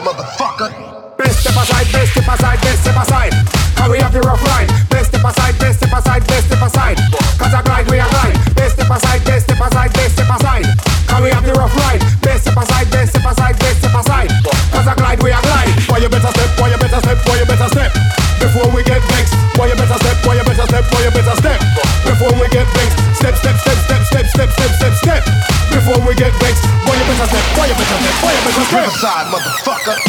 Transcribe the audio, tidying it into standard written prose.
motherfucker. Best step aside, best step aside, best step aside. Cause we have the rough ride. Best step aside, best step aside, best step aside. Cause I glide, we are glide. Best step aside, best step aside, best step aside. Cause we have the rough ride.